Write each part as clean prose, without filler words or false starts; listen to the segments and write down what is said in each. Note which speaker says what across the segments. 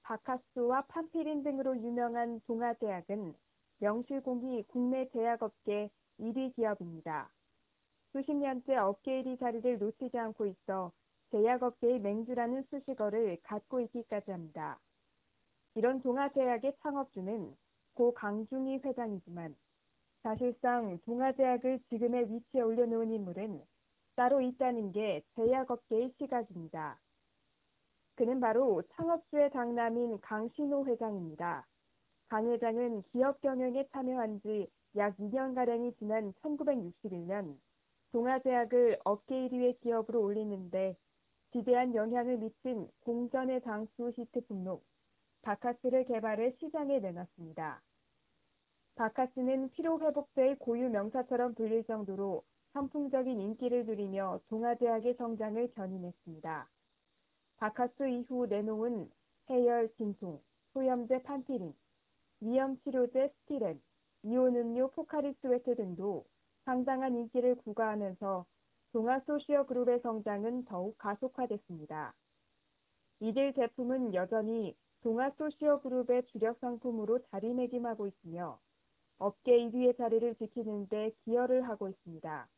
Speaker 1: 바카스와 판피린 등으로 유명한 동아제약은 명실공히 국내 제약업계 1위 기업입니다. 수십 년째 업계 1위 자리를 놓치지 않고 있어 제약업계의 맹주라는 수식어를 갖고 있기까지 합니다. 이런 동아제약의 창업주는 고 강중희 회장이지만 사실상 동아제약을 지금의 위치에 올려놓은 인물은 따로 있다는 게 제약업계의 시각입니다. 그는 바로 창업주의 장남인 강신호 회장입니다. 강 회장은 기업 경영에 참여한 지 약 2년가량이 지난 1961년 동아제약을 업계 1위의 기업으로 올리는데 지대한 영향을 미친 공전의 장수 히트 품목 바카스를 개발해 시장에 내놨습니다. 바카스는 피로회복제의 고유 명사처럼 불릴 정도로 선풍적인 인기를 누리며 동아제약의 성장을 견인했습니다. 바카스 이후 내놓은 해열 진통, 소염제 판피린, 위염치료제 스티렌, 이온음료 포카리 스웨트 등도 상당한 인기를 구가하면서 동아소시어그룹의 성장은 더욱 가속화됐습니다. 이들 제품은 여전히 동아소시어그룹의 주력 상품으로 자리매김하고 있으며 업계 1위의 자리를 지키는 데 기여를 하고 있습니다.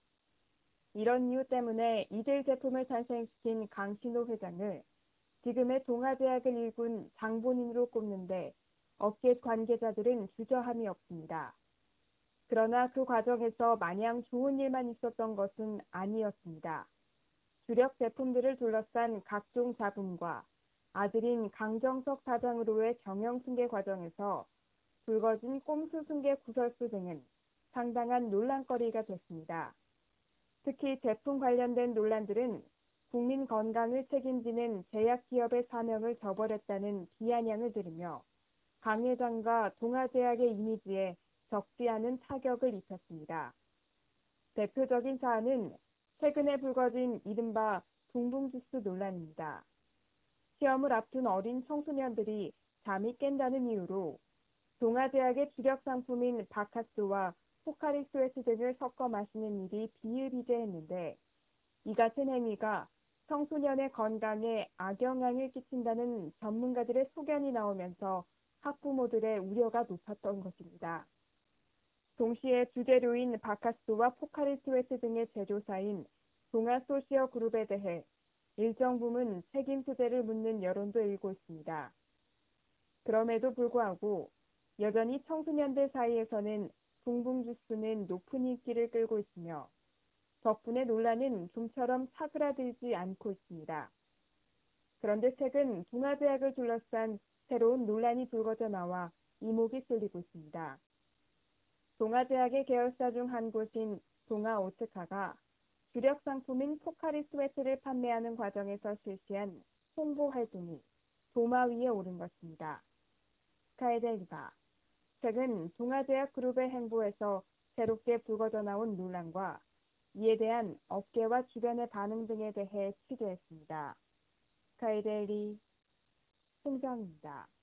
Speaker 1: 이런 이유 때문에 이들 제품을 탄생시킨 강신호 회장을 지금의 동아제약을 일군 장본인으로 꼽는데 업계 관계자들은 주저함이 없습니다. 그러나 그 과정에서 마냥 좋은 일만 있었던 것은 아니었습니다. 주력 제품들을 둘러싼 각종 잡음과 아들인 강정석 사장으로의 경영 승계 과정에서 불거진 꼼수 승계 구설수 등은 상당한 논란거리가 됐습니다. 특히 제품 관련된 논란들은 국민 건강을 책임지는 제약기업의 사명을 저버렸다는 비아냥을 들으며 강 회장과 동아제약의 이미지에 적지 않은 타격을 입혔습니다. 대표적인 사안은 최근에 불거진 이른바 붕붕주스 논란입니다. 시험을 앞둔 어린 청소년들이 잠이 깬다는 이유로 동아제약의 주력 상품인 바카스와 포카리 스웨트 등을 섞어 마시는 일이 비일비재했는데 이 같은 행위가 청소년의 건강에 악영향을 끼친다는 전문가들의 소견이 나오면서 학부모들의 우려가 높았던 것입니다. 동시에 주재료인 바카스와 포카리 스웨트 등의 제조사인 동아소시어 그룹에 대해 일정 부분 책임 소재를 묻는 여론도 일고 있습니다. 그럼에도 불구하고 여전히 청소년들 사이에서는 붕붕 주스는 높은 인기를 끌고 있으며 덕분에 논란은 좀처럼 사그라들지 않고 있습니다. 그런데 최근 동아제약을 둘러싼 새로운 논란이 불거져 나와 이목이 쏠리고 있습니다. 동아제약의 계열사 중 한 곳인 동아오트카가 주력 상품인 포카리 스웨트를 판매하는 과정에서 실시한 홍보 활동이 도마 위에 오른 것입니다. 스카이델리가 최근 동아제약 그룹의 행보에서 새롭게 불거져 나온 논란과 이에 대한 업계와 주변의 반응 등에 대해 취재했습니다. 스카이델리 홍정입니다.